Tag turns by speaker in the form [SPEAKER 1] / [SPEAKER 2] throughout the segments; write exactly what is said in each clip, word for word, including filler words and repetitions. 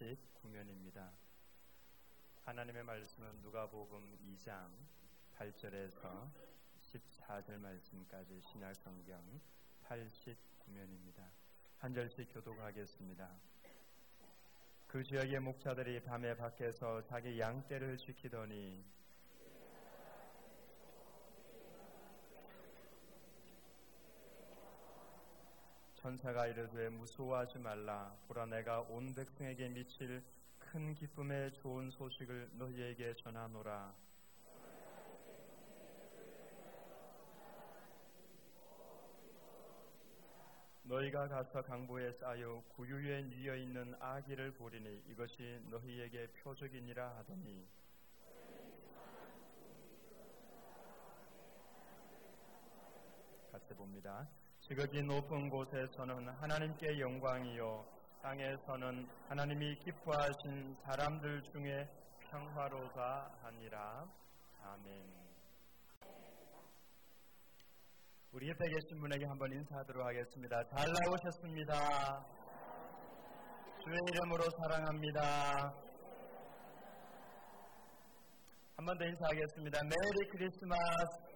[SPEAKER 1] 팔십구 면입니다. 하나님의 말씀은 누가복음 이 장 팔 절에서 십사 절 말씀까지 신약성경 팔십구 면입니다. 한 절씩 교독하겠습니다. 그 지역의 목자들이 밤에 밖에서 자기 양떼를 지키더니 천사가 이르되 무서워하지 말라. 보라, 내가 온 백성에게 미칠 큰 기쁨의 좋은 소식을 너희에게 전하노라. 너희가 가서 강보에 쌓여 구유에 뉘어 있는 아기를 보리니 이것이 너희에게 표적이니라 하더니 같이 봅니다. 지극히 높은 곳에서는 하나님께 영광이요 땅에서는 하나님이 기뻐하신 사람들 중에 평화로다 하니라. 아멘. 우리 옆에 계신 분에게 한번 인사하도록 하겠습니다. 잘 나오셨습니다. 주의 이름으로 사랑합니다. 한 번 더 인사하겠습니다. 메리 크리스마스.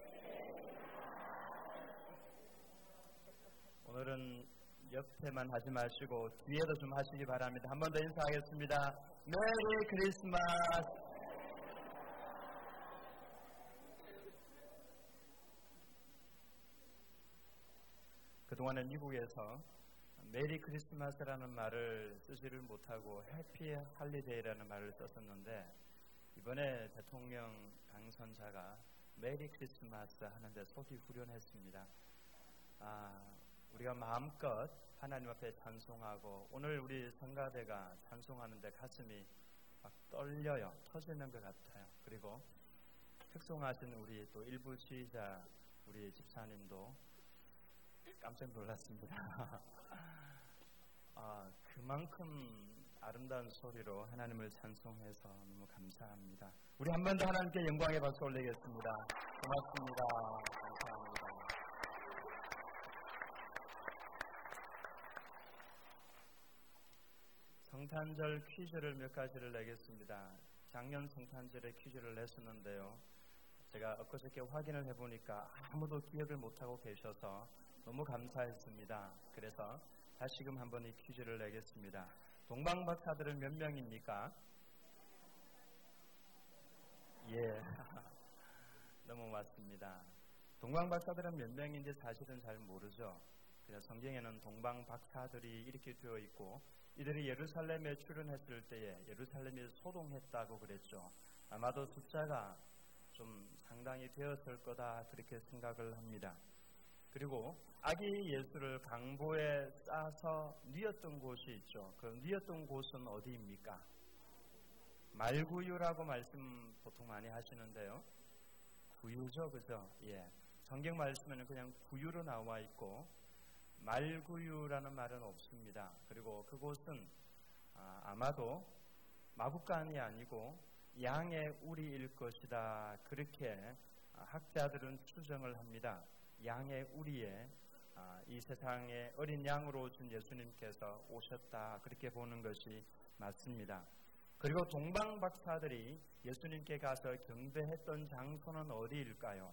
[SPEAKER 1] 오늘은 옆에만 하지 마시고 뒤에도 좀 하시기 바랍니다. 한 번 더 인사하겠습니다. 메리 크리스마스. 그동안에 미국에서 메리 크리스마스라는 말을 쓰지를 못하고 해피 할리데이라는 말을 썼었는데 이번에 대통령 당선자가 메리 크리스마스 하는데 속이 후련했습니다. 아, 우리가 마음껏 하나님 앞에 찬송하고 오늘 우리 성가대가 찬송하는데 가슴이 막 떨려요. 터지는 것 같아요. 그리고 특송하신 우리 또 일부 지휘자 우리 집사님도 깜짝 놀랐습니다. 아, 그만큼 아름다운 소리로 하나님을 찬송해서 너무 감사합니다. 우리 한 번 더 하나님께 영광의 박수 올리겠습니다. 고맙습니다. 감사합니다. 성탄절 퀴즈를 몇 가지를 내겠습니다. 작년 성탄절에 퀴즈를 냈었는데요. 제가 엊그저께 확인을 해보니까 아무도 기억을 못하고 계셔서 너무 감사했습니다. 그래서 다시금 한번 이 퀴즈를 내겠습니다. 동방박사들은 몇 명입니까? 예, 너무 맞습니다. 동방박사들은 몇 명인지 사실은 잘 모르죠. 그냥 성경에는 동방박사들이 이렇게 되어 있고 이들이 예루살렘에 출현했을 때에 예루살렘이 소동했다고 그랬죠. 아마도 숫자가 좀 상당히 되었을 거다 그렇게 생각을 합니다. 그리고 아기 예수를 강보에 싸서 뉘었던 곳이 있죠. 그 뉘었던 곳은 어디입니까? 말구유라고 말씀 보통 많이 하시는데요. 구유죠, 그죠? 예. 성경 말씀에는 그냥 구유로 나와 있고 말구유라는 말은 없습니다. 그리고 그곳은 아, 아마도 마구간이 아니고 양의 우리일 것이다. 그렇게 학자들은 추정을 합니다. 양의 우리에 아, 이 세상에 어린 양으로 오신 예수님께서 오셨다. 그렇게 보는 것이 맞습니다. 그리고 동방박사들이 예수님께 가서 경배했던 장소는 어디일까요?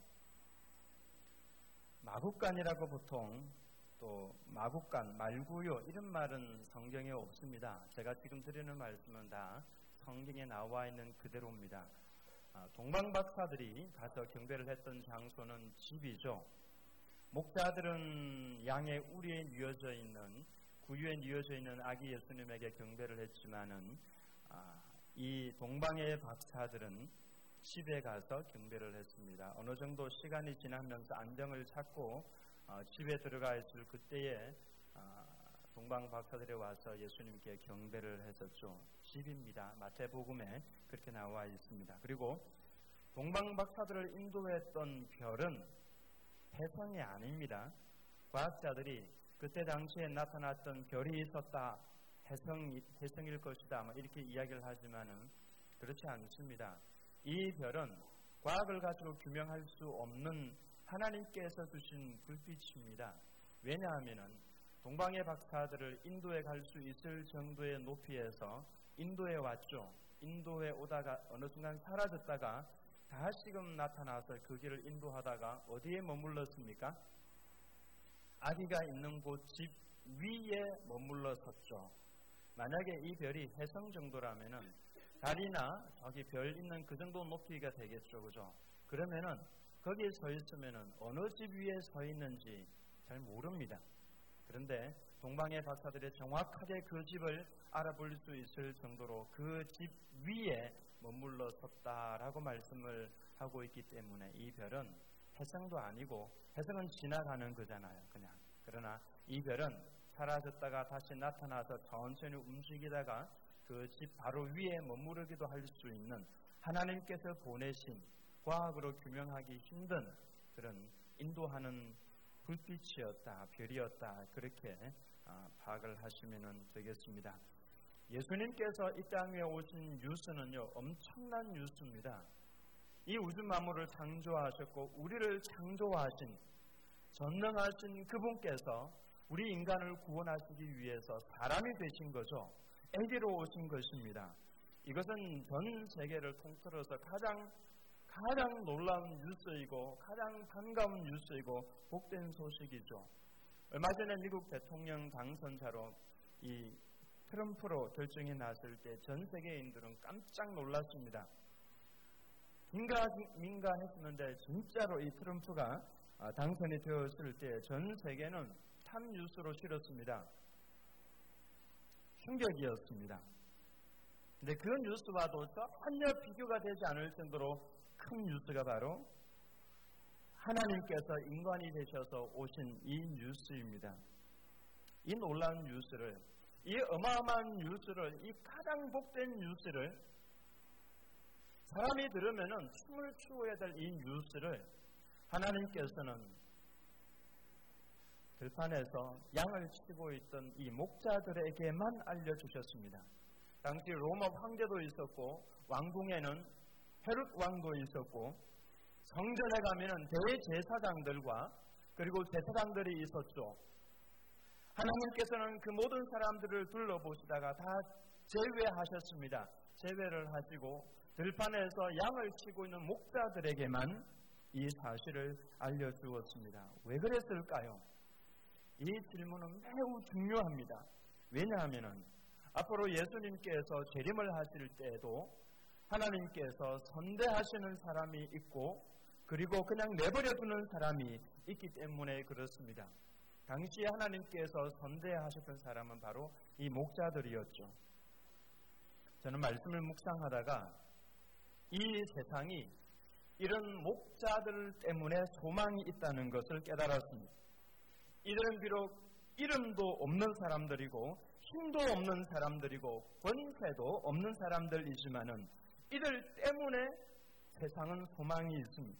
[SPEAKER 1] 마구간이라고 보통 또 마구간, 말구요 이런 말은 성경에 없습니다. 제가 지금 드리는 말씀은 다 성경에 나와 있는 그대로입니다. 아, 동방박사들이 가서 경배를 했던 장소는 집이죠. 목자들은 양의 우리에 뉘어져 있는 구유에 뉘어져 있는 아기 예수님에게 경배를 했지만은 아, 이 동방의 박사들은 집에 가서 경배를 했습니다. 어느 정도 시간이 지나면서 안정을 찾고 어, 집에 들어가 있을 그때에 어, 동방 박사들이 와서 예수님께 경배를 했었죠. 집입니다. 마태복음에 그렇게 나와 있습니다. 그리고 동방 박사들을 인도했던 별은 혜성이 아닙니다. 과학자들이 그때 당시에 나타났던 별이 있었다. 혜성, 혜성일 것이다. 이렇게 이야기를 하지만은 그렇지 않습니다. 이 별은 과학을 가지고 규명할 수 없는 하나님께서 주신 불빛입니다. 왜냐하면 동방의 박사들을 인도에 갈 수 있을 정도의 높이에서 인도에 왔죠. 인도에 오다가 어느 순간 사라졌다가 다시금 나타나서 그 길을 인도하다가 어디에 머물렀습니까? 아기가 있는 곳 집 위에 머물러 섰죠. 만약에 이 별이 해성 정도라면은 달이나 저기 별 있는 그 정도 높이가 되겠죠, 그죠? 그러면은 거기에 서 있으면은 어느 집 위에 서 있는지 잘 모릅니다. 그런데 동방의 박사들이 정확하게 그 집을 알아볼 수 있을 정도로 그 집 위에 머물러 섰다라고 말씀을 하고 있기 때문에 이 별은 해성도 아니고 해성은 지나가는 거잖아요, 그냥. 그러나 이 별은 사라졌다가 다시 나타나서 천천히 움직이다가 그 집 바로 위에 머무르기도 할 수 있는 하나님께서 보내신 과학으로 규명하기 힘든 그런 인도하는 불빛이었다, 별이었다, 그렇게 파악을 하시면 되겠습니다. 예수님께서 이 땅 위에 오신 뉴스는요, 엄청난 뉴스입니다. 이 우주 만물을 창조하셨고 우리를 창조하신 전능하신 그분께서 우리 인간을 구원하시기 위해서 사람이 되신 거죠. 아기로 오신 것입니다. 이것은 전 세계를 통틀어서 가장 가장 놀라운 뉴스이고 가장 반가운 뉴스이고 복된 소식이죠. 얼마 전에 미국 대통령 당선자로 이 트럼프로 결정이 났을 때 전 세계인들은 깜짝 놀랐습니다. 민가민가했었는데 진짜로 이 트럼프가 당선이 되었을 때 전 세계는 탑 뉴스로 실었습니다. 충격이었습니다. 근데 그 뉴스와도 전혀 비교가 되지 않을 정도로 큰 뉴스가 바로 하나님께서 인간이 되셔서 오신 이 뉴스입니다. 이 놀라운 뉴스를, 이 어마어마한 뉴스를, 이 가장 복된 뉴스를 사람이 들으면은 춤을 추어야 될 이 뉴스를 하나님께서는 들판에서 양을 치고 있던 이 목자들에게만 알려주셨습니다. 당시 로마 황제도 있었고 왕궁에는 헤롯 왕도 있었고 성전에 가면은 대제사장들과 그리고 제사장들이 있었죠. 하나님께서는 그 모든 사람들을 둘러보시다가 다 제외하셨습니다. 제외를 하시고 들판에서 양을 치고 있는 목자들에게만 이 사실을 알려주었습니다. 왜 그랬을까요? 이 질문은 매우 중요합니다. 왜냐하면 앞으로 예수님께서 재림을 하실 때에도 하나님께서 선대하시는 사람이 있고 그리고 그냥 내버려두는 사람이 있기 때문에 그렇습니다. 당시에 하나님께서 선대하셨던 사람은 바로 이 목자들이었죠. 저는 말씀을 묵상하다가 이 세상이 이런 목자들 때문에 소망이 있다는 것을 깨달았습니다. 이들은 비록 이름도 없는 사람들이고 힘도 없는 사람들이고 권세도 없는 사람들이지만은 이들 때문에 세상은 소망이 있습니다.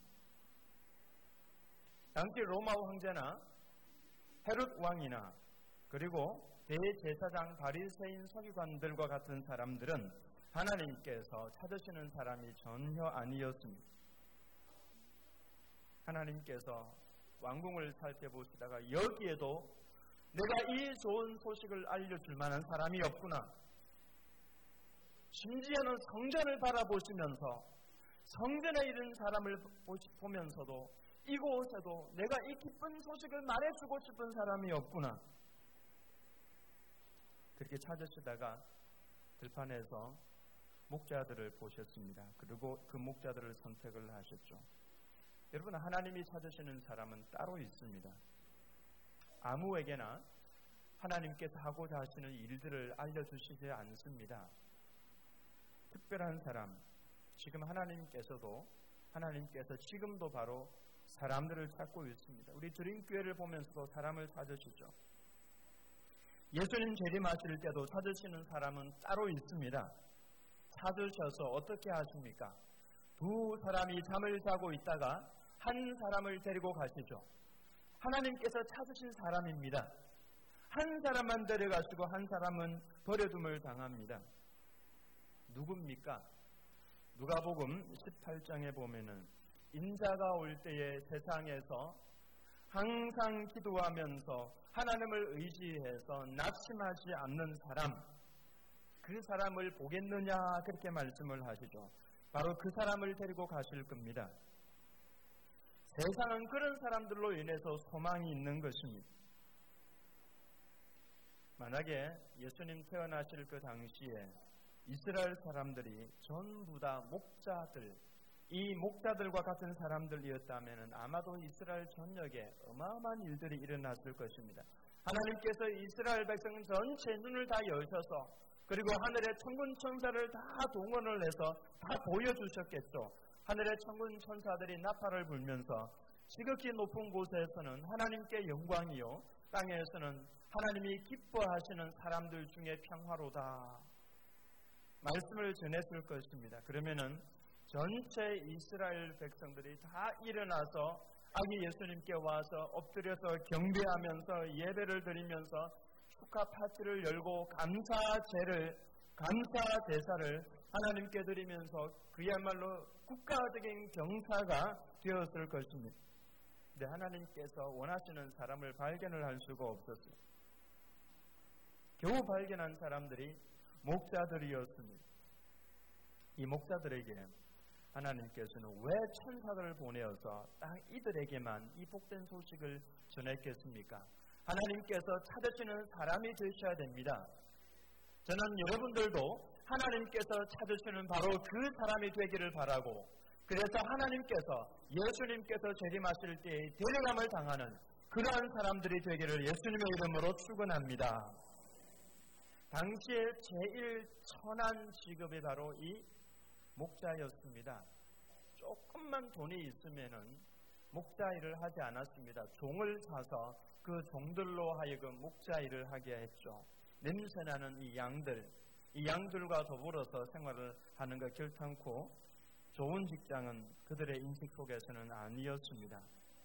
[SPEAKER 1] 당시 로마 황제나 헤롯 왕이나 그리고 대제사장 바리새인 서기관들과 같은 사람들은 하나님께서 찾으시는 사람이 전혀 아니었습니다. 하나님께서 왕궁을 살펴보시다가 여기에도 내가 이 좋은 소식을 알려줄 만한 사람이 없구나. 심지어는 성전을 바라보시면서 성전에 있는 사람을 보면서도 이곳에도 내가 이 기쁜 소식을 말해주고 싶은 사람이 없구나. 그렇게 찾으시다가 들판에서 목자들을 보셨습니다. 그리고 그 목자들을 선택을 하셨죠. 여러분, 하나님이 찾으시는 사람은 따로 있습니다. 아무에게나 하나님께서 하고자 하시는 일들을 알려주시지 않습니다. 특별한 사람, 지금 하나님께서도 하나님께서 지금도 바로 사람들을 찾고 있습니다. 우리 드림교회를 보면서도 사람을 찾으시죠. 예수님 재림하실 때도 찾으시는 사람은 따로 있습니다. 찾으셔서 어떻게 하십니까? 두 사람이 잠을 자고 있다가 한 사람을 데리고 가시죠. 하나님께서 찾으신 사람입니다. 한 사람만 데려가시고 한 사람은 버려둠을 당합니다. 누굽니까? 누가복음 십팔 장에 보면은 인자가 올 때에 세상에서 항상 기도하면서 하나님을 의지해서 낙심하지 않는 사람, 그 사람을 보겠느냐 그렇게 말씀을 하시죠. 바로 그 사람을 데리고 가실 겁니다. 세상은 그런 사람들로 인해서 소망이 있는 것입니다. 만약에 예수님 태어나실 그 당시에 이스라엘 사람들이 전부 다 목자들, 이 목자들과 같은 사람들이었다면 아마도 이스라엘 전역에 어마어마한 일들이 일어났을 것입니다. 하나님께서 이스라엘 백성 전체 눈을 다 여셔서 그리고 하늘의 천군 천사를 다 동원을 해서 다 보여주셨겠죠. 하늘의 천군 천사들이 나팔을 불면서 지극히 높은 곳에서는 하나님께 영광이요, 땅에서는 하나님이 기뻐하시는 사람들 중에 평화로다 말씀을 전했을 것입니다. 그러면은 전체 이스라엘 백성들이 다 일어나서 아기 예수님께 와서 엎드려서 경배하면서 예배를 드리면서 축하 파티를 열고 감사제를, 감사 제사를 하나님께 드리면서 그야말로 국가적인 경사가 되었을 것입니다. 근데 하나님께서 원하시는 사람을 발견을 할 수가 없었어요. 겨우 발견한 사람들이 목자들이었습니다. 이 목자들에게 하나님께서는 왜 천사들을 보내어서 딱 이들에게만 이 복된 소식을 전했겠습니까? 하나님께서 찾으시는 사람이 되셔야 됩니다. 저는 여러분들도 하나님께서 찾으시는 바로 그 사람이 되기를 바라고, 그래서 하나님께서 예수님께서 재림하실 때에 데려감을 당하는 그러한 사람들이 되기를 예수님의 이름으로 축원합니다. 당시에 제일 천한 직업이 바로 이 목자였습니다. 조금만 돈이 있으면은 목자 일을 하지 않았습니다. 종을 사서 그 종들로 하여금 목자 일을 하게 했죠. 냄새나는 이 양들, 이 양들과 더불어서 생활을 하는 것 결탄코 좋은 직장은 그들의 인식 속에서는 아니었습니다.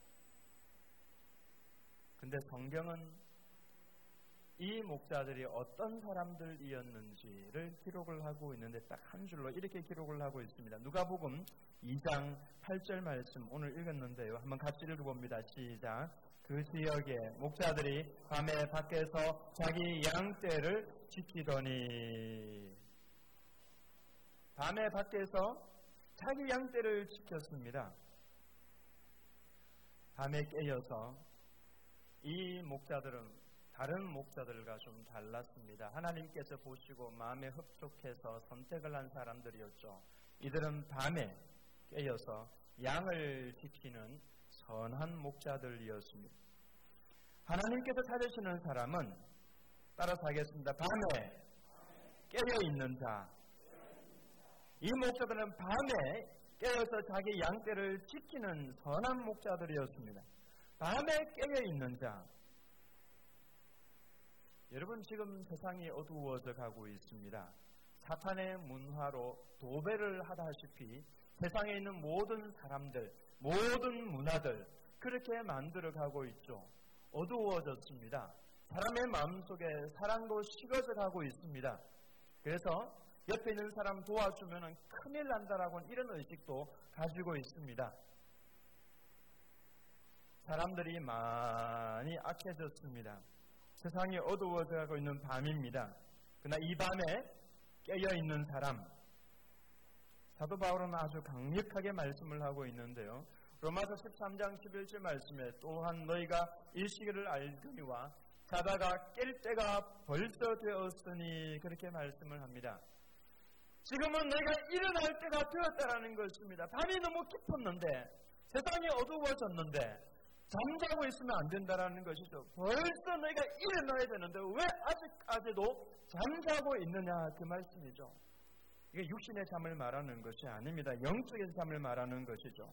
[SPEAKER 1] 근데 성경은 이 목자들이 어떤 사람들이었는지를 기록을 하고 있는데 딱 한 줄로 이렇게 기록을 하고 있습니다. 누가복음 이 장 팔 절 말씀 오늘 읽었는데요. 한번 같이 읽어봅니다. 시작. 그 지역에 목자들이 밤에 밖에서 자기 양떼를 지키더니, 밤에 밖에서 자기 양떼를 지켰습니다. 밤에 깨어서 이 목자들은 다른 목자들과 좀 달랐습니다. 하나님께서 보시고 마음에 흡족해서 선택을 한 사람들이었죠. 이들은 밤에 깨어서 양을 지키는 선한 목자들이었습니다. 하나님께서 찾으시는 사람은 따라서 하겠습니다. 밤에 깨어있는 자. 이 목자들은 밤에 깨어서 자기 양떼를 지키는 선한 목자들이었습니다. 밤에 깨어있는 자. 여러분, 지금 세상이 어두워져 가고 있습니다. 사탄의 문화로 도배를 하다시피 세상에 있는 모든 사람들, 모든 문화들 그렇게 만들어 가고 있죠. 어두워졌습니다. 사람의 마음속에 사랑도 식어져 가고 있습니다. 그래서 옆에 있는 사람 도와주면 큰일 난다라고는 이런 의식도 가지고 있습니다. 사람들이 많이 악해졌습니다. 세상이 어두워져 가고 있는 밤입니다. 그러나 이 밤에 깨어있는 사람, 사도 바울은 아주 강력하게 말씀을 하고 있는데요. 로마서 십삼 장 십일 절 말씀에 또한 너희가 일시기를 알거니와 자다가 깰 때가 벌써 되었으니 그렇게 말씀을 합니다. 지금은 너희가 일어날 때가 되었다라는 것입니다. 밤이 너무 깊었는데, 세상이 어두워졌는데 잠자고 있으면 안 된다라는 것이죠. 벌써 너희가 일어나야 되는데 왜 아직까지도 잠자고 있느냐 그 말씀이죠. 이게 육신의 잠을 말하는 것이 아닙니다. 영적인 잠을 말하는 것이죠.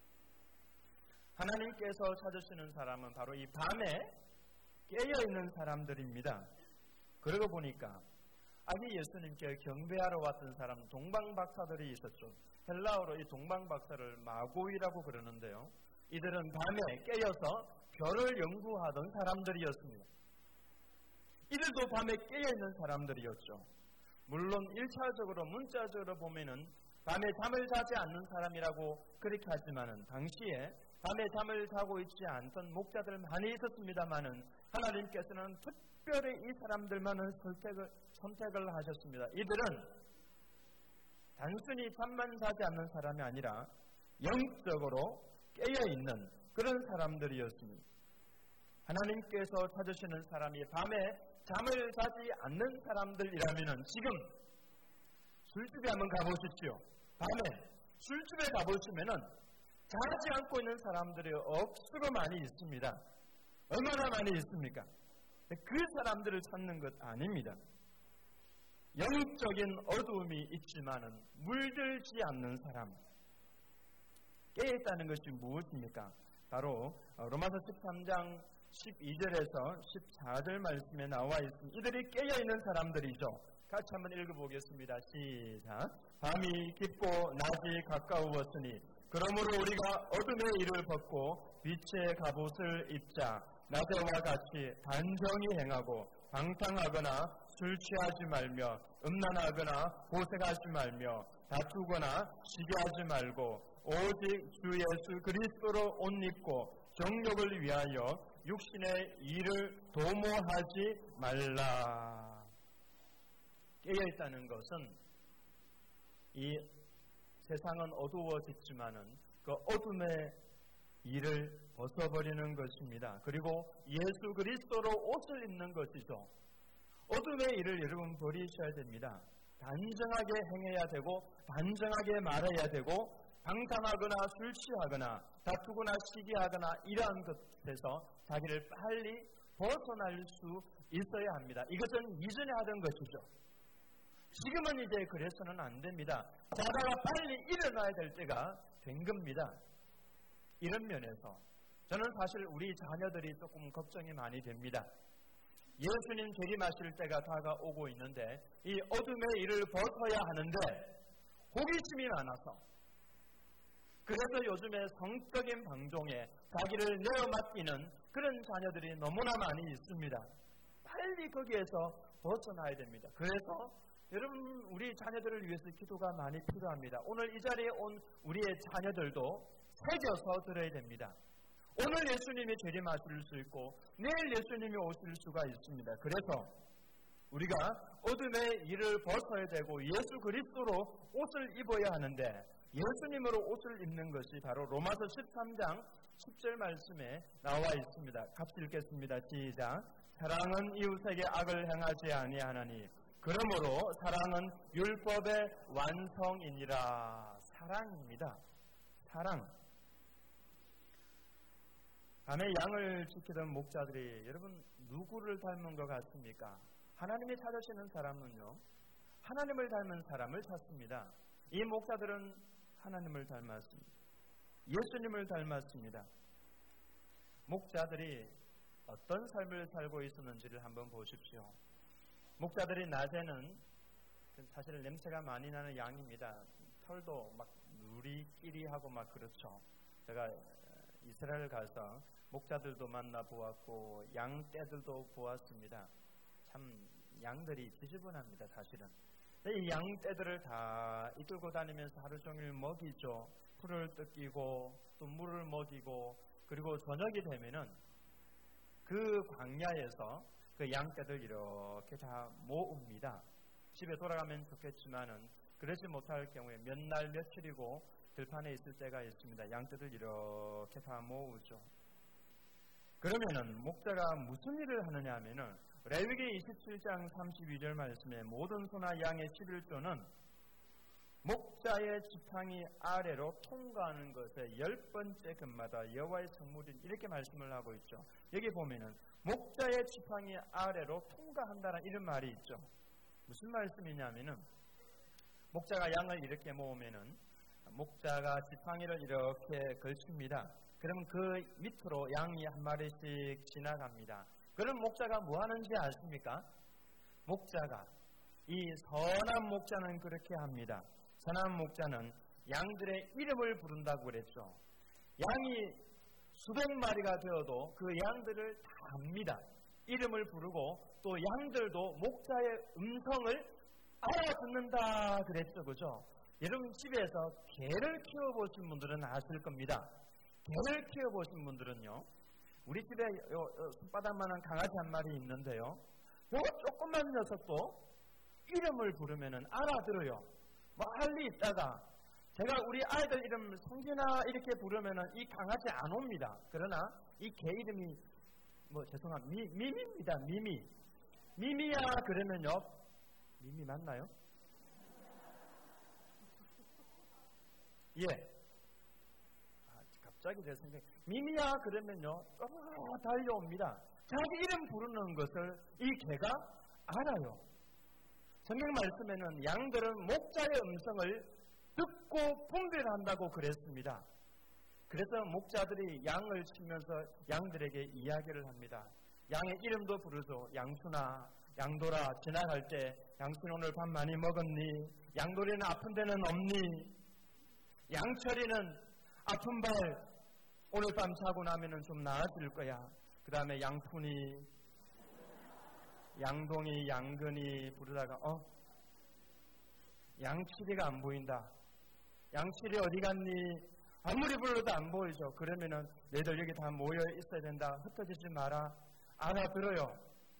[SPEAKER 1] 하나님께서 찾으시는 사람은 바로 이 밤에 깨어있는 사람들입니다. 그러고 보니까 아기 예수님께 경배하러 왔던 사람 동방박사들이 있었죠. 헬라어로 이 동방박사를 마고이라고 그러는데요. 이들은 밤에 깨어서 별을 연구하던 사람들이었습니다. 이들도 밤에 깨어있는 사람들이었죠. 물론 일차적으로 문자적으로 보면은 밤에 잠을 자지 않는 사람이라고 그렇게 하지만은 당시에 밤에 잠을 자고 있지 않던 목자들 많이 있었습니다만은 하나님께서는 특별히 이 사람들만을 선택을, 선택을 하셨습니다. 이들은 단순히 잠만 자지 않는 사람이 아니라 영적으로 깨어있는 그런 사람들이었습니다. 하나님께서 찾으시는 사람이 밤에 잠을 자지 않는 사람들이라면 지금 술집에 한번 가보십시오. 밤에 술집에 가보시면 자지 않고 있는 사람들이 억수로 많이 있습니다. 얼마나 많이 있습니까? 그 사람들을 찾는 것 아닙니다. 영적인 어두움이 있지만은 물들지 않는 사람, 깨어있다는 것이 무엇입니까? 바로 로마서 십삼 장 십이 절에서 십사 절 말씀에 나와 있습니다. 이들이 깨어있는 사람들이죠. 같이 한번 읽어보겠습니다. 시작. 밤이 깊고 낮이 가까우었으니 그러므로 우리가 어둠의 일을 벗고 빛의 갑옷을 입자. 낮에와 같이 단정히 행하고 방탕하거나 술 취하지 말며 음란하거나 보색하지 말며 다투거나 시기하지 말고 오직 주 예수 그리스도로 옷 입고 정욕을 위하여 육신의 일을 도모하지 말라. 깨어있다는 것은 이 세상은 어두워졌지만은 그 어둠의 일을 벗어버리는 것입니다. 그리고 예수 그리스도로 옷을 입는 것이죠. 어둠의 일을 여러분 버리셔야 됩니다. 단정하게 행해야 되고 단정하게 말해야 되고 방탕하거나 술 취하거나 다투거나 시기하거나 이러한 것에서 자기를 빨리 벗어날 수 있어야 합니다. 이것은 이전에 하던 것이죠. 지금은 이제 그래서는 안 됩니다. 자다가 빨리 일어나야 될 때가 된 겁니다. 이런 면에서 저는 사실 우리 자녀들이 조금 걱정이 많이 됩니다. 예수님 재림하실 때가 다가오고 있는데 이 어둠의 일을 벗어야 하는데 호기심이 많아서 그래서 요즘에 성적인 방종에 자기를 내어 맡기는 그런 자녀들이 너무나 많이 있습니다. 빨리 거기에서 벗어나야 됩니다. 그래서 여러분 우리 자녀들을 위해서 기도가 많이 필요합니다. 오늘 이 자리에 온 우리의 자녀들도 새겨서 들어야 됩니다. 오늘 예수님이 재림하실 수 있고 내일 예수님이 오실 수가 있습니다. 그래서 우리가 어둠의 일을 벗어야 되고 예수 그리스도로 옷을 입어야 하는데 예수님으로 옷을 입는 것이 바로 로마서 십삼 장 십 절 말씀에 나와 있습니다. 같이 읽겠습니다. 시작. 사랑은 이웃에게 악을 행하지 아니하나니 그러므로 사랑은 율법의 완성이니라. 사랑입니다. 사랑. 밤에 양을 지키던 목자들이 여러분 누구를 닮은 것 같습니까? 하나님이 찾으시는 사람은요, 하나님을 닮은 사람을 찾습니다. 이 목자들은 하나님을 닮았습니다. 예수님을 닮았습니다. 목자들이 어떤 삶을 살고 있었는지를 한번 보십시오. 목자들이 낮에는 사실 냄새가 많이 나는 양입니다. 털도 막 누리끼리하고 막 그렇죠. 제가 이스라엘 가서 목자들도 만나보았고 양떼들도 보았습니다. 참 양들이 지저분합니다. 사실은. 이 양떼들을 다 이끌고 다니면서 하루 종일 먹이죠. 풀을 뜯기고 또 물을 먹이고 그리고 저녁이 되면은 그 광야에서 그 양떼들 이렇게 다 모읍니다. 집에 돌아가면 좋겠지만은 그러지 못할 경우에 몇 날 며칠이고 들판에 있을 때가 있습니다. 양떼들 이렇게 다 모으죠. 그러면은 목자가 무슨 일을 하느냐 하면은 레위기 이십칠 장 삼십이 절 말씀에 모든 소나 양의 십일 조는 목자의 지팡이 아래로 통과하는 것에 열 번째 금마다 여호와의 성물인 이렇게 말씀을 하고 있죠. 여기 보면은 목자의 지팡이 아래로 통과한다는 이런 말이 있죠. 무슨 말씀이냐면은 목자가 양을 이렇게 모으면은 목자가 지팡이를 이렇게 걸칩니다. 그러면 그 밑으로 양이 한 마리씩 지나갑니다. 그럼 목자가 뭐 하는지 아십니까? 목자가 이 선한 목자는 그렇게 합니다. 선한 목자는 양들의 이름을 부른다고 그랬죠. 양이 수백 마리가 되어도 그 양들을 다 압니다. 이름을 부르고 또 양들도 목자의 음성을 알아듣는다 그랬죠. 그죠? 여러분 집에서 개를 키워보신 분들은 아실 겁니다. 개를 키워보신 분들은요. 우리 집에 손바닥만한 강아지 한 마리 있는데요. 요 조그만 녀석도 이름을 부르면은 알아들어요. 멀리 있다가 제가 우리 아이들 이름 성진아 이렇게 부르면은 이 강아지 안 옵니다. 그러나 이 개 이름이 뭐 죄송합니다. 미, 미미입니다. 미미. 미미야 그러면요. 미미 맞나요? 예. 아, 갑자기 제 생각이 미미야 그러면요. 어, 달려옵니다. 자기 이름 부르는 것을 이 개가 알아요. 성경 말씀에는 양들은 목자의 음성을 듣고 분별한다고 그랬습니다. 그래서 목자들이 양을 치면서 양들에게 이야기를 합니다. 양의 이름도 부르죠. 양순아, 양돌아, 지나갈 때 양순 오늘 밥 많이 먹었니? 양돌이는 아픈 데는 없니? 양철이는 아픈 발 오늘 밤 자고 나면은 좀 나아질 거야. 그 다음에 양푼이, 양동이, 양근이 부르다가 어? 양칠이가 안 보인다. 양칠이 어디 갔니? 아무리 불러도 안 보이죠. 그러면은 너희들 여기 다 모여 있어야 된다. 흩어지지 마라. 알아들어요.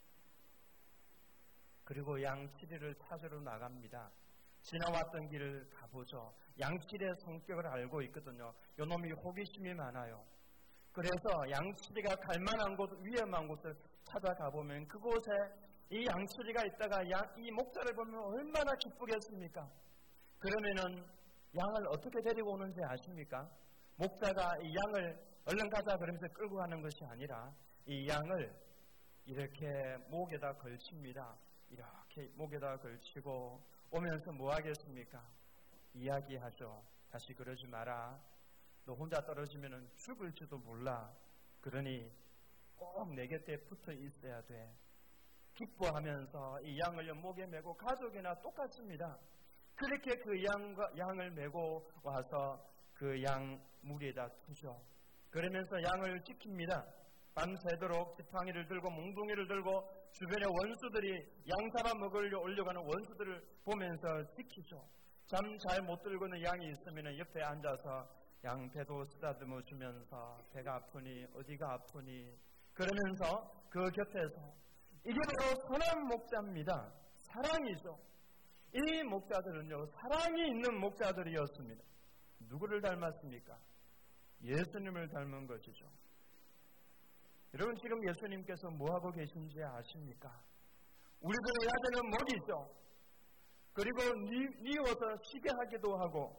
[SPEAKER 1] 그리고 양칠이를 찾으러 나갑니다. 지나왔던 길을 가보죠. 양칠이의 성격을 알고 있거든요. 요놈이 호기심이 많아요. 그래서 양칠이가 갈만한 곳, 위험한 곳을 찾아가 보면 그곳에 이 양칠이가 있다가 양, 이 목자를 보면 얼마나 기쁘겠습니까? 그러면은 양을 어떻게 데리고 오는지 아십니까? 목자가 이 양을 얼른 가자 그러면서 끌고 가는 것이 아니라 이 양을 이렇게 목에다 걸칩니다. 이렇게 목에다 걸치고 오면서 뭐 하겠습니까? 이야기하죠. 다시 그러지 마라. 너 혼자 떨어지면 죽을지도 몰라. 그러니 꼭 내 곁에 붙어 있어야 돼. 기뻐하면서 이 양을 목에 메고 가족이나 똑같습니다. 그렇게 그 양과, 양을 메고 와서 그 양 무리에다 투죠. 그러면서 양을 지킵니다. 밤새도록 지팡이를 들고 몽둥이를 들고 주변의 원수들이 양 잡아먹으려 올려가는 원수들을 보면서 지키죠. 잠 잘 못 들고는 양이 있으면 옆에 앉아서 양 배도 쓰다듬어 주면서 배가 아프니 어디가 아프니 그러면서 그 곁에서 이게 바로 선한 목자입니다. 사랑이죠. 이 목자들은요 사랑이 있는 목자들이었습니다. 누구를 닮았습니까? 예수님을 닮은 것이죠. 여러분 지금 예수님께서 뭐하고 계신지 아십니까? 우리들 해야 되는 먹이죠. 그리고 뉘워서 쉬게 하기도 하고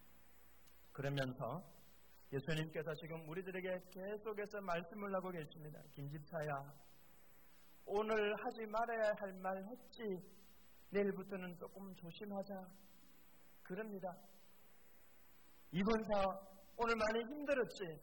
[SPEAKER 1] 그러면서 예수님께서 지금 우리들에게 계속해서 말씀을 하고 계십니다. 김집사야 오늘 하지 말아야 할 말 했지? 내일부터는 조금 조심하자. 그럽니다. 이번사 오늘 많이 힘들었지?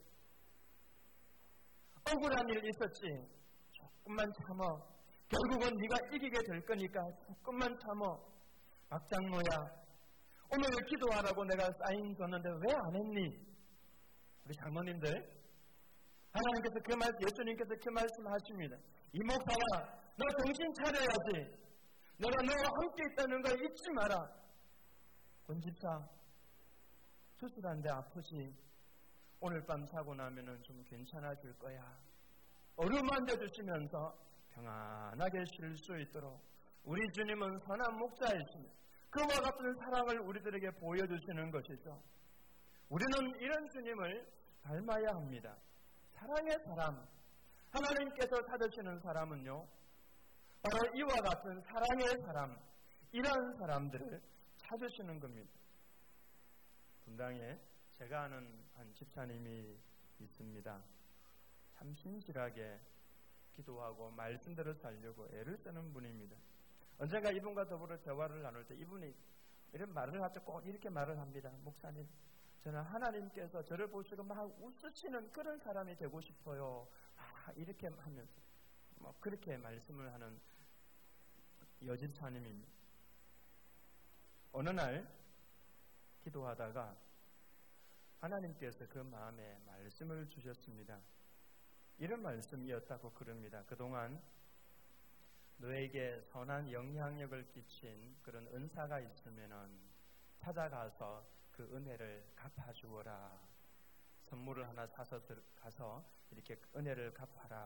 [SPEAKER 1] 억울한 일 있었지? 조금만 참어. 결국은 네가 이기게 될 거니까 조금만 참어. 박 장로야 오늘 기도하라고 내가 사인 줬는데 왜 안 했니? 우리 장로님들 하나님께서 그 말, 예수님께서 그 말씀하십니다. 이목사야 너 정신 차려야지. 내가 너와 함께 있다는 걸 잊지 마라. 권집사 수술한데 아프지? 오늘 밤 자고 나면은 좀 괜찮아질 거야. 어루만져 주시면서 평안하게 쉴 수 있도록 우리 주님은 선한 목자이십니다. 그와 같은 사랑을 우리들에게 보여주시는 것이죠. 우리는 이런 주님을 닮아야 합니다. 사랑의 사람, 하나님께서 찾으시는 사람은요 바로 이와 같은 사랑의 사람, 이런 사람들을 찾으시는 겁니다. 분당에 제가 아는 한 집사님이 있습니다. 참 신실하게 기도하고 말씀대로 살려고 애를 쓰는 분입니다. 언젠가 이분과 더불어 대화를 나눌 때 이분이 이런 말을 하죠. 꼭 이렇게 말을 합니다. 목사님, 저는 하나님께서 저를 보시고 막 웃으시는 그런 사람이 되고 싶어요. 아, 이렇게 하면서 뭐 그렇게 말씀을 하는 여집사님입니다. 어느 날 기도하다가 하나님께서 그 마음에 말씀을 주셨습니다. 이런 말씀이었다고 그럽니다. 그동안 너에게 선한 영향력을 끼친 그런 은사가 있으면은 찾아가서 그 은혜를 갚아주어라. 선물을 하나 사서 가서 이렇게 은혜를 갚아라.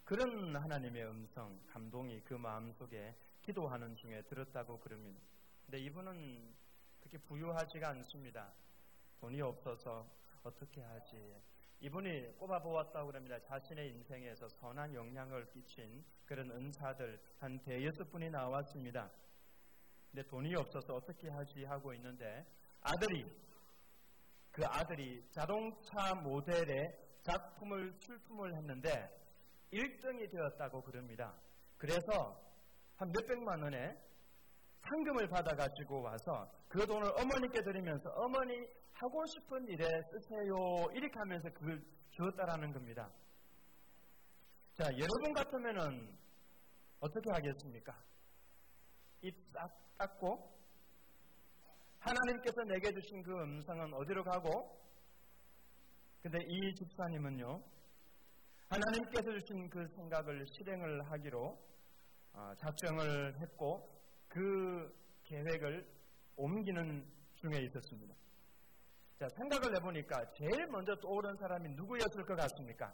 [SPEAKER 1] 그런 하나님의 음성, 감동이 그 마음속에 기도하는 중에 들었다고 그럽니다. 근데 이분은 그렇게 부유하지가 않습니다. 돈이 없어서 어떻게 하지? 이분이 꼽아보았다고 그럽니다. 자신의 인생에서 선한 영향을 끼친 그런 은사들 한 대여섯 분이 나왔습니다. 근데 돈이 없어서 어떻게 하지 하고 있는데 아들이 그 아들이 자동차 모델의 작품을 출품을 했는데 일 등이 되었다고 그럽니다. 그래서 한 몇백만 원의 상금을 받아가지고 와서 그 돈을 어머니께 드리면서 어머니 하고 싶은 일에 쓰세요 이렇게 하면서 그걸 주었다라는 겁니다. 자, 여러분 같으면은 어떻게 하겠습니까? 입 싹 닫고 하나님께서 내게 주신 그 음성은 어디로 가고, 근데 이 집사님은요 하나님께서 주신 그 생각을 실행을 하기로 어, 작정을 했고 그 계획을 옮기는 중에 있었습니다. 자, 생각을 해보니까 제일 먼저 떠오른 사람이 누구였을 것 같습니까?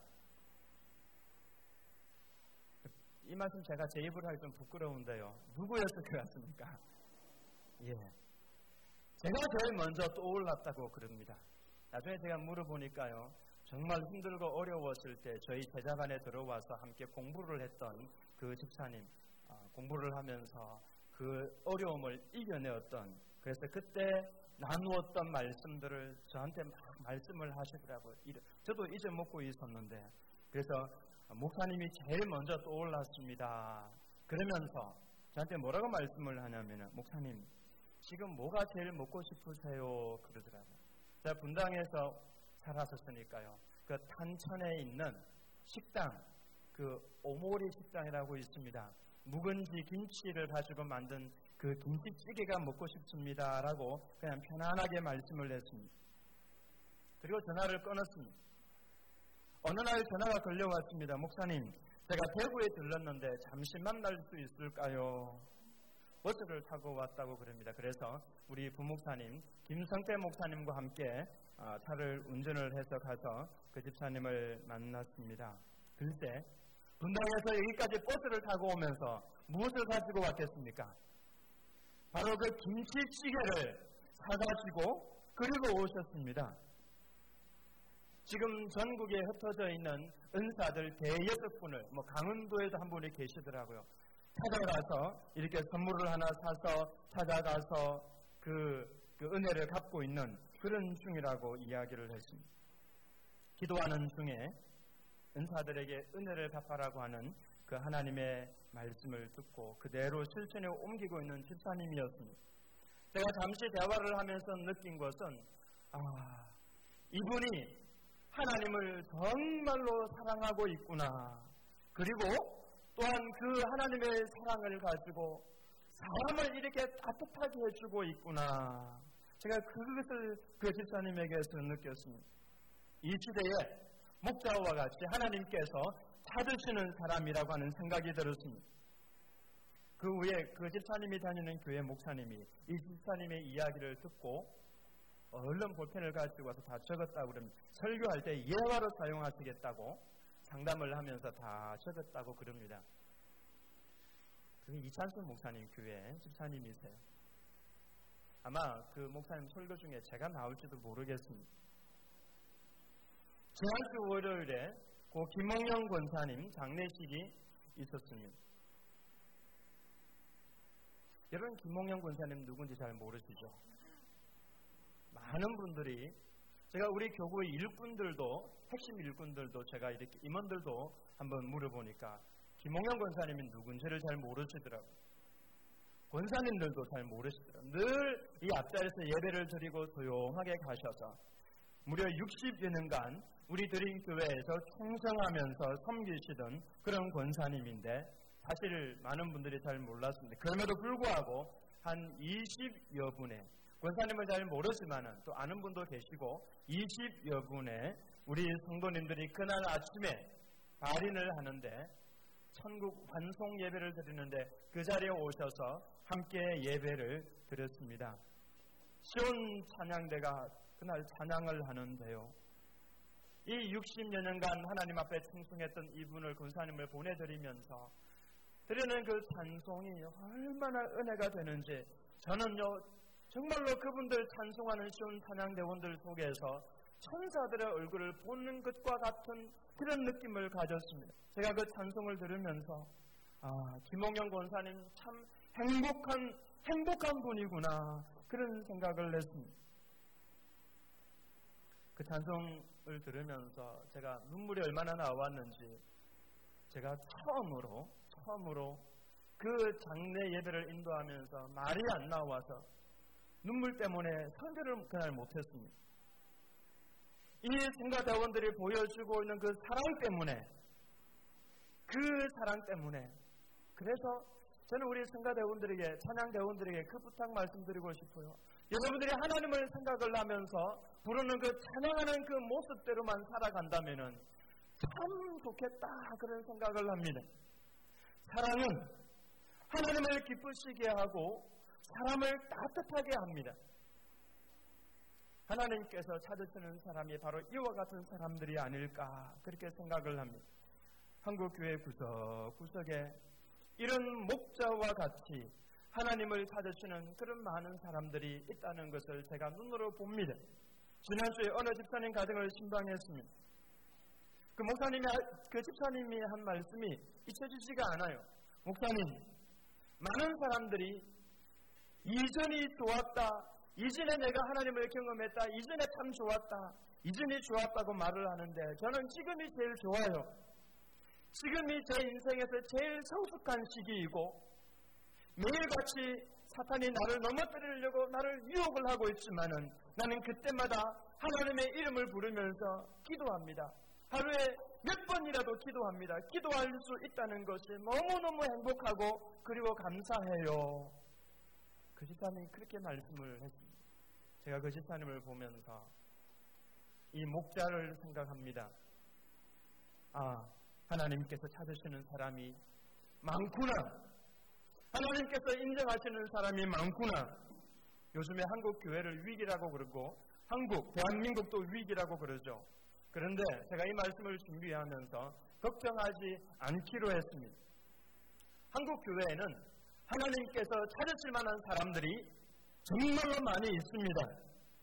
[SPEAKER 1] 이 말씀 제가 제 입으로 하기 좀 부끄러운데요. 누구였을 것 같습니까? 예, 제가 제일 먼저 떠올랐다고 그럽니다. 나중에 제가 물어보니까요, 정말 힘들고 어려웠을 때 저희 제자반에 들어와서 함께 공부를 했던 그 집사님, 어, 공부를 하면서 그 어려움을 이겨내었던, 그래서 그때 나누었던 말씀들을 저한테 막 말씀을 하시더라고요. 저도 잊어먹고 있었는데, 그래서 목사님이 제일 먼저 떠올랐습니다. 그러면서 저한테 뭐라고 말씀을 하냐면, 목사님 지금 뭐가 제일 먹고 싶으세요? 그러더라고요. 제가 분당에서 살았었으니까요. 그 탄천에 있는 식당, 그 오모리 식당이라고 있습니다. 묵은지 김치를 가지고 만든 그 김치찌개가 먹고 싶습니다라고 그냥 편안하게 말씀을 했습니다. 그리고 전화를 끊었습니다. 어느 날 전화가 걸려왔습니다. 목사님, 제가 대구에 들렀는데 잠시 만날 수 있을까요? 버스를 타고 왔다고 그럽니다. 그래서 우리 부목사님 김성태 목사님과 함께 차를 운전을 해서 가서 그 집사님을 만났습니다. 글쎄, 분당에서 여기까지 버스를 타고 오면서 무엇을 가지고 왔겠습니까? 바로 그 김치찌개를 사가지고 그리고 오셨습니다. 지금 전국에 흩어져 있는 은사들 대여섯 분을, 뭐 강원도에도 한 분이 계시더라고요. 찾아가서 이렇게 선물을 하나 사서 찾아가서 그, 그 은혜를 갚고 있는 그런 중이라고 이야기를 했습니다. 기도하는 중에 은사들에게 은혜를 갚아라고 하는 그 하나님의 말씀을 듣고 그대로 실천에 옮기고 있는 집사님이었습니다. 제가 잠시 대화를 하면서 느낀 것은, 아, 이분이 하나님을 정말로 사랑하고 있구나. 그리고 또한 그 하나님의 사랑을 가지고 사람을 이렇게 따뜻하게 해주고 있구나. 제가 그것을 그 집사님에게서 느꼈습니다. 이 시대에 목자와 같이 하나님께서 찾으시는 사람이라고 하는 생각이 들었습니다. 그 후에 그 집사님이 다니는 교회 목사님이 이 집사님의 이야기를 듣고 얼른 볼펜을 가지고 와서 다 적었다고 그럽니다. 설교할 때 예화로 사용하시겠다고 상담을 하면서 다 적었다고 그럽니다. 그게 이찬순 목사님 교회 집사님이세요. 아마 그 목사님 설교 중에 제가 나올지도 모르겠습니다. 지난주 월요일에 그 김홍영 권사님 장례식이 있었습니다. 여러분, 김홍영 권사님 누군지 잘 모르시죠? 많은 분들이, 제가 우리 교구의 일꾼들도, 핵심 일꾼들도, 제가 이렇게 임원들도 한번 물어보니까 김홍영 권사님이 누군지를 잘 모르시더라고요. 권사님들도 잘 모르시더라고요. 늘 이 앞자리에서 예배를 드리고 조용하게 가셔서 무려 육십여 년간 우리 드림교회에서 충성하면서 섬기시던 그런 권사님인데, 사실 많은 분들이 잘 몰랐습니다. 그럼에도 불구하고 한 이십여 분의, 권사님을 잘 모르지만 또 아는 분도 계시고 이십여 분의 우리 성도님들이 그날 아침에 발인을 하는데, 천국 환송 예배를 드리는데 그 자리에 오셔서 함께 예배를 드렸습니다. 시온 찬양대가 그날 찬양을 하는데요, 이 육십여 년간 하나님 앞에 충성했던 이분을 권사님을 보내드리면서 드리는 그 찬송이 얼마나 은혜가 되는지 저는요 정말로 그분들 찬송하는 쉬운 찬양대원들 속에서 천사들의 얼굴을 보는 것과 같은 그런 느낌을 가졌습니다. 제가 그 찬송을 들으면서 아, 김홍영 권사님 참 행복한 행복한 분이구나 그런 생각을 했습니다. 그 찬송을 들으면서 제가 눈물이 얼마나 나왔는지 제가 처음으로 처음으로 그 장례 예배를 인도하면서 말이 안 나와서 눈물 때문에 설교를 그날 못했습니다. 이 성가대원들이 보여주고 있는 그 사랑 때문에 그 사랑 때문에 그래서 저는 우리 성가대원들에게 찬양대원들에게 그 부탁 말씀드리고 싶어요. 여러분들이 하나님을 생각을 하면서 부르는 그 찬양하는 그 모습대로만 살아간다면 참 좋겠다 그런 생각을 합니다. 사랑은 하나님을 기쁘시게 하고 사람을 따뜻하게 합니다. 하나님께서 찾으시는 사람이 바로 이와 같은 사람들이 아닐까 그렇게 생각을 합니다. 한국교회 구석구석에 이런 목자와 같이 하나님을 찾으시는 그런 많은 사람들이 있다는 것을 제가 눈으로 봅니다. 지난주에 어느 집사님 가정을 신방했습니다. 그 목사님이, 그 집사님이 한 말씀이 잊혀지지가 않아요. 목사님, 많은 사람들이 이전이 좋았다, 이전에 내가 하나님을 경험했다, 이전에 참 좋았다, 이전이 좋았다고 말을 하는데 저는 지금이 제일 좋아요. 지금이 제 인생에서 제일 성숙한 시기이고 매일같이 사탄이 나를 넘어뜨리려고 나를 유혹을 하고 있지만은 나는 그때마다 하나님의 이름을 부르면서 기도합니다. 하루에 몇 번이라도 기도합니다. 기도할 수 있다는 것이 너무너무 행복하고 그리고 감사해요. 그 집사님이 그렇게 말씀을 했습니다. 제가 그 집사님을 보면서 이 목자를 생각합니다. 아, 하나님께서 찾으시는 사람이 많구나. 하나님께서 인정하시는 사람이 많구나. 요즘에 한국 교회를 위기라고 그러고 한국, 대한민국도 위기라고 그러죠. 그런데 제가 이 말씀을 준비하면서 걱정하지 않기로 했습니다. 한국 교회에는 하나님께서 찾으실 만한 사람들이 정말로 많이 있습니다.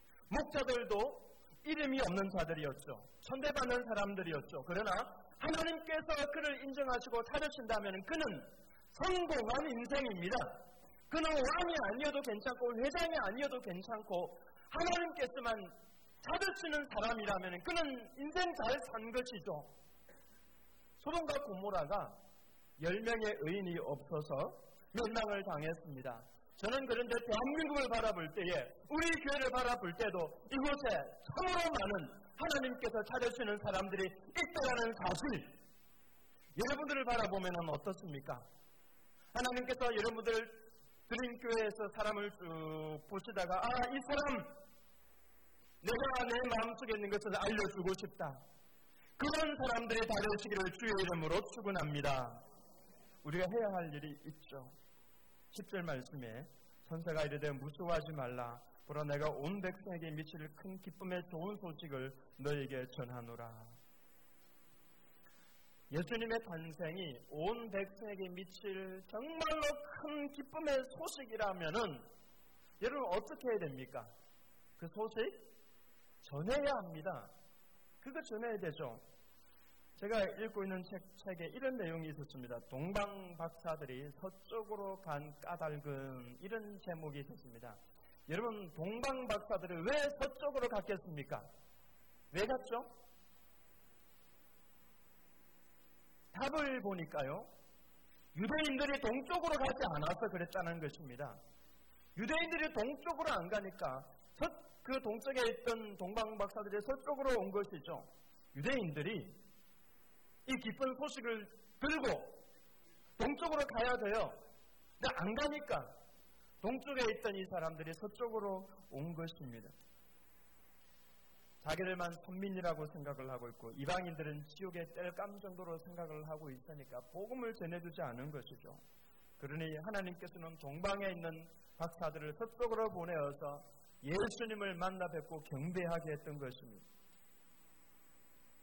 [SPEAKER 1] 목자들도 이름이 없는 자들이었죠. 천대받는 사람들이었죠. 그러나 하나님께서 그를 인정하시고 찾으신다면 그는 성공한 인생입니다. 그는 왕이 아니어도 괜찮고 회장이 아니어도 괜찮고 하나님께서만 찾으시는 사람이라면 그는 인생 잘 산 것이죠. 소돔과 고모라가 열 명의 의인이 없어서 멸망을 당했습니다. 저는 그런데 대한민국을 바라볼 때에 우리 교회를 바라볼 때도 이곳에 참으로 많은 하나님께서 찾으시는 사람들이 있다는 사실, 여러분들을 바라보면 어떻습니까? 하나님께서 여러분들 드림교회에서 사람을 쭉 보시다가 아, 이 사람 내가 내 마음속에 있는 것을 알려주고 싶다. 그런 사람들이 다루시기를 주의 이름으로 축원합니다. 우리가 해야 할 일이 있죠. 십 절 말씀에 천사가 이르되 무서워하지 말라. 보라 내가 온 백성에게 미칠 큰 기쁨의 좋은 소식을 너에게 전하노라. 예수님의 탄생이 온 백성에게 미칠 정말로 큰 기쁨의 소식이라면은 여러분 어떻게 해야 됩니까? 그 소식 전해야 합니다. 그거 전해야 되죠. 제가 읽고 있는 책, 책에 이런 내용이 있었습니다. 동방 박사들이 서쪽으로 간 까닭은 이런 제목이 있었습니다. 여러분 동방 박사들이 왜 서쪽으로 갔겠습니까? 왜 갔죠? 답을 보니까요. 유대인들이 동쪽으로 가지 않아서 그랬다는 것입니다. 유대인들이 동쪽으로 안 가니까 서, 그 동쪽에 있던 동방 박사들이 서쪽으로 온 것이죠. 유대인들이 이 기쁜 소식을 들고 동쪽으로 가야 돼요. 근데 안 가니까 동쪽에 있던 이 사람들이 서쪽으로 온 것입니다. 자기들만 선민이라고 생각을 하고 있고 이방인들은 지옥에 뗄감 정도로 생각을 하고 있으니까 복음을 전해주지 않은 것이죠. 그러니 하나님께서는 동방에 있는 박사들을 서쪽으로 보내어서 예수님을 만나 뵙고 경배하게 했던 것입니다.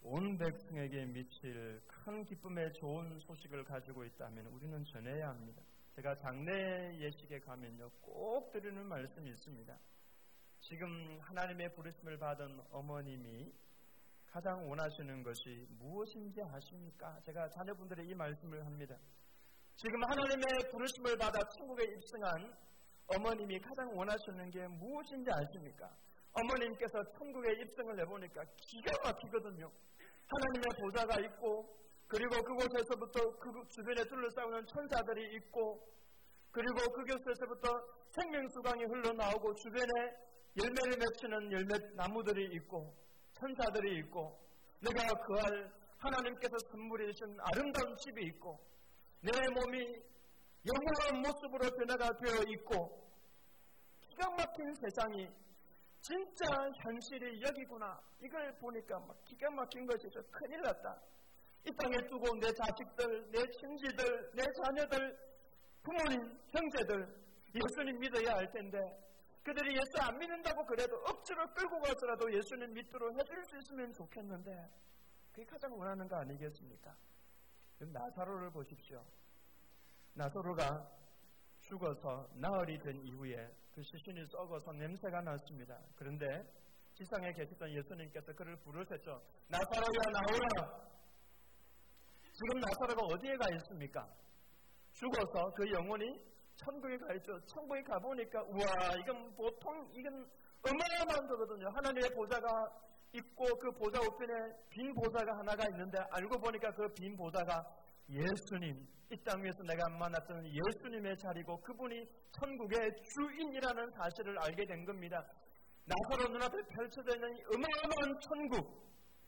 [SPEAKER 1] 온 백성에게 미칠 큰 기쁨의 좋은 소식을 가지고 있다면 우리는 전해야 합니다. 제가 장례 예식에 가면요 꼭 드리는 말씀이 있습니다. 지금 하나님의 부르심을 받은 어머님이 가장 원하시는 것이 무엇인지 아십니까? 제가 자녀분들의 이 말씀을 합니다. 지금 하나님의 부르심을 받아 천국에 입성한 어머님이 가장 원하시는 게 무엇인지 아십니까? 어머님께서 천국에 입성을 해보니까 기가 막히거든요. 하나님의 보좌가 있고 그리고 그곳에서부터 그 주변에 둘러싸고는 천사들이 있고 그리고 그곳에서부터 생명수강이 흘러나오고 주변에 열매를 맺히는 열매 나무들이 있고 천사들이 있고 내가 그할 하나님께서 선물해 주신 아름다운 집이 있고 내 몸이 영원한 모습으로 변화가 되어 있고 기가 막힌 세상이 진짜 현실이 여기구나. 이걸 보니까 막 기가 막힌 것이죠. 큰일 났다. 이 땅에 두고 내 자식들, 내 친지들, 내 자녀들, 부모님, 형제들 예수님 믿어야 할 텐데 그들이 예수 안 믿는다고 그래도 억지로 끌고 가서라도 예수님 믿도록 해줄 수 있으면 좋겠는데 그게 가장 원하는 거 아니겠습니까? 나사로를 보십시오. 나사로가 죽어서 나흘이 된 이후에 그 시신이 썩어서 냄새가 났습니다. 그런데 지상에 계셨던 예수님께서 그를 부르셨죠. 나사로야 나오라. 지금 나사로가 어디에 가 있습니까? 죽어서 그 영혼이 천국에 가 있죠. 천국에 가보니까 우와 이건 보통 이건 어마어마한 거거든요. 하나님의 보좌가 있고 그 보좌 우편에 빈 보좌가 하나가 있는데 알고 보니까 그 빈 보좌가 예수님, 이 땅 위에서 내가 만났던 예수님의 자리고 그분이 천국의 주인이라는 사실을 알게 된 겁니다. 나사로 눈앞에 펼쳐져 있는 이 어마어마한 천국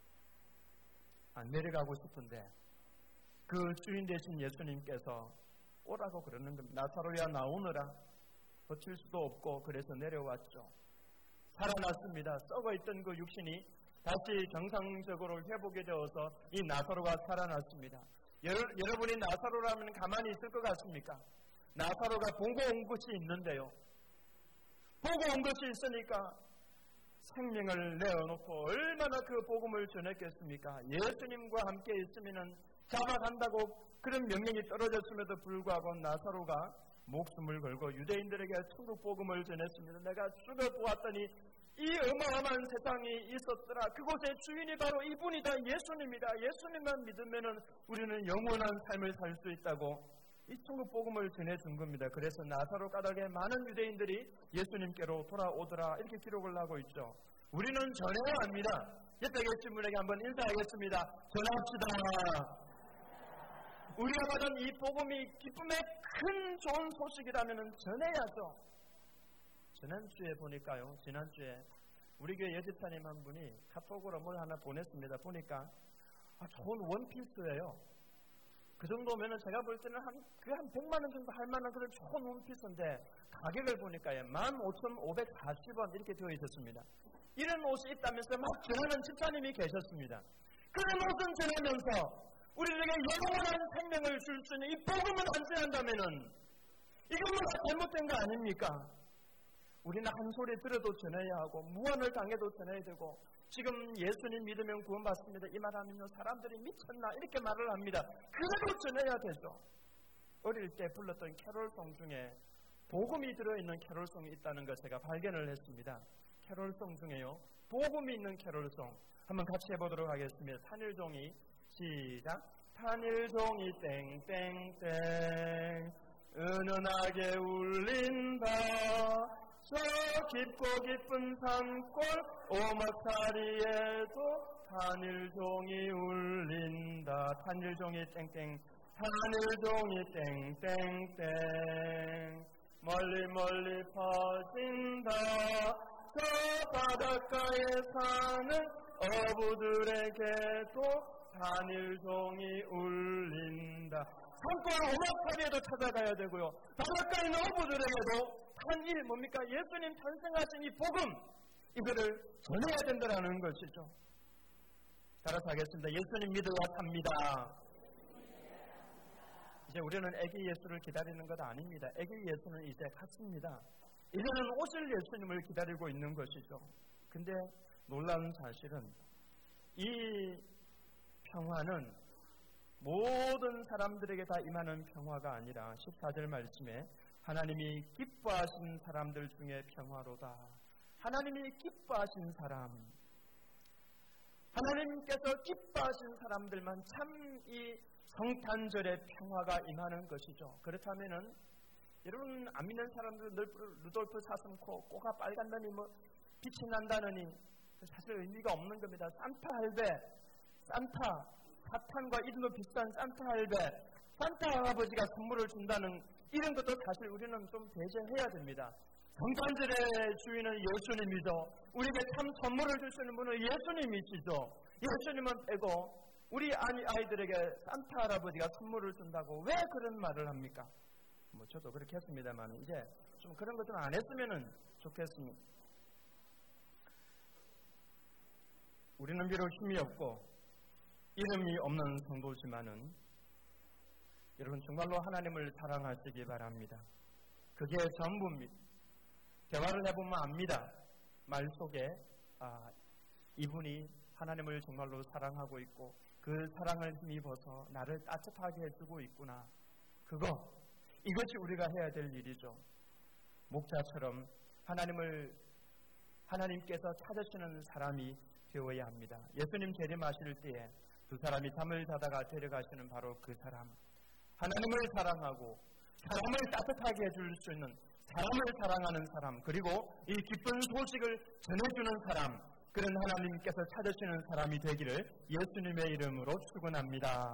[SPEAKER 1] 안 내려가고 싶은데 그 주인 되신 예수님께서 오라고 그러는 겁니다. 나사로야 나오너라. 버틸 수도 없고 그래서 내려왔죠. 살아났습니다. 썩어있던 그 육신이 다시 정상적으로 회복이 되어서 이 나사로가 살아났습니다. 여러, 여러분이 나사로라면 가만히 있을 것 같습니까? 나사로가 보고 온 것이 있는데요. 보고 온 것이 있으니까 생명을 내어놓고 얼마나 그 복음을 전했겠습니까? 예수님과 함께 있으면 잡아간다고 그런 명령이 떨어졌음에도 불구하고 나사로가 목숨을 걸고 유대인들에게 천국 복음을 전했습니다. 내가 죽어보았더니 이 어마어마한 세상이 있었더라. 그곳의 주인이 바로 이분이다. 예수님이다. 예수님만 믿으면 우리는 영원한 삶을 살 수 있다고 이 천국 복음을 전해준 겁니다. 그래서 나사로 까닭에 많은 유대인들이 예수님께로 돌아오더라. 이렇게 기록을 하고 있죠. 우리는 전해야 합니다. 옆에 계신 분에게 한번 인사하겠습니다. 전합시다. 우리가 받은 이 복음이 기쁨의 큰 좋은 소식이라면 전해야죠. 지난주에 보니까요. 지난주에 우리 교회 여집사님 한 분이 카톡으로 뭘 하나 보냈습니다. 보니까 아, 좋은 원피스예요. 그 정도면은 제가 볼 때는 한, 그 한 백만 원 정도 할 만한 그런 좋은 원피스인데 가격을 보니까요. 만 오천오백사십 원 이렇게 되어 있었습니다. 이런 옷이 있다면서 막 전하는 집사님이 계셨습니다. 그런 옷은 전하면서 우리에게 영원한 생명을 줄 수 있는 이 복음을 안 전한다면은 이건 뭐 잘못된 거 아닙니까? 우리는 한 소리 들어도 전해야 하고 무언을 당해도 전해야 되고 지금 예수님 믿으면 구원받습니다. 이 말하면요 사람들이 미쳤나 이렇게 말을 합니다. 그래도 전해야 되죠. 어릴 때 불렀던 캐롤송 중에 복음이 들어있는 캐롤송이 있다는 걸 제가 발견을 했습니다. 캐롤송 중에요 복음이 있는 캐롤송 한번 같이 해보도록 하겠습니다. 탄일종이 시작. 탄일종이 땡땡땡 은은하게 울린다. 저 깊고 깊은 산골 오막사리에도 탄일종이 울린다. 탄일종이 땡땡 탄일종이 땡땡땡 멀리 멀리 퍼진다. 저 바닷가에 사는 어부들에게도 탄일종이 울린다. 산골 오막사리에도 찾아가야 되고요. 바닷가에 있는 어부들에게도 탄일 뭡니까? 예수님 탄생하신 이 복음 이거를 전해야 된다는 것이죠. 따라서 하겠습니다. 예수님 믿어야 삽니다. 이제 우리는 애기 예수를 기다리는 것 아닙니다. 애기 예수는 이제 갔습니다. 이제는 오실 예수님을 기다리고 있는 것이죠. 근데 놀라운 사실은 이 평화는 모든 사람들에게 다 임하는 평화가 아니라 십사 절 말씀에 하나님이 기뻐하신 사람들 중에 평화로다. 하나님이 기뻐하신 사람, 하나님께서 기뻐하신 사람들만 참 이 성탄절의 평화가 임하는 것이죠. 그렇다면은 여러분 안 믿는 사람들 루돌프 사슴코, 꼬가 빨간다니 뭐 빛이 난다느니 사실 의미가 없는 겁니다. 산타 할배, 산타, 사탄과 이름도 비슷한 산타 할배, 산타 할아버지가 선물을 준다는 이런 것도 사실 우리는 좀 배제해야 됩니다. 성탄절의 주인은 예수님이죠. 우리에게 참 선물을 주시는 분은 예수님이시죠. 예수님은 빼고 우리 아이들에게 산타 할아버지가 선물을 준다고 왜 그런 말을 합니까? 뭐 저도 그렇게 했습니다만 이제 좀 그런 것 좀 안 했으면 좋겠습니다. 우리는 비록 힘이 없고 이름이 없는 성도지만은 여러분 정말로 하나님을 사랑하시기 바랍니다. 그게 전부입니다. 대화를 해보면 압니다. 말 속에 아, 이분이 하나님을 정말로 사랑하고 있고 그 사랑을 힘입어서 나를 따뜻하게 해주고 있구나. 그거, 이것이 우리가 해야 될 일이죠. 목자처럼 하나님을, 하나님께서 찾으시는 사람이 되어야 합니다. 예수님 재림하실 때에 두 사람이 잠을 자다가 데려가시는 바로 그 사람. 하나님을 사랑하고 사람을 따뜻하게 해줄 수 있는 사람을 사랑하는 사람, 그리고 이 기쁜 소식을 전해주는 사람, 그런 하나님께서 찾으시는 사람이 되기를 예수님의 이름으로 축원합니다.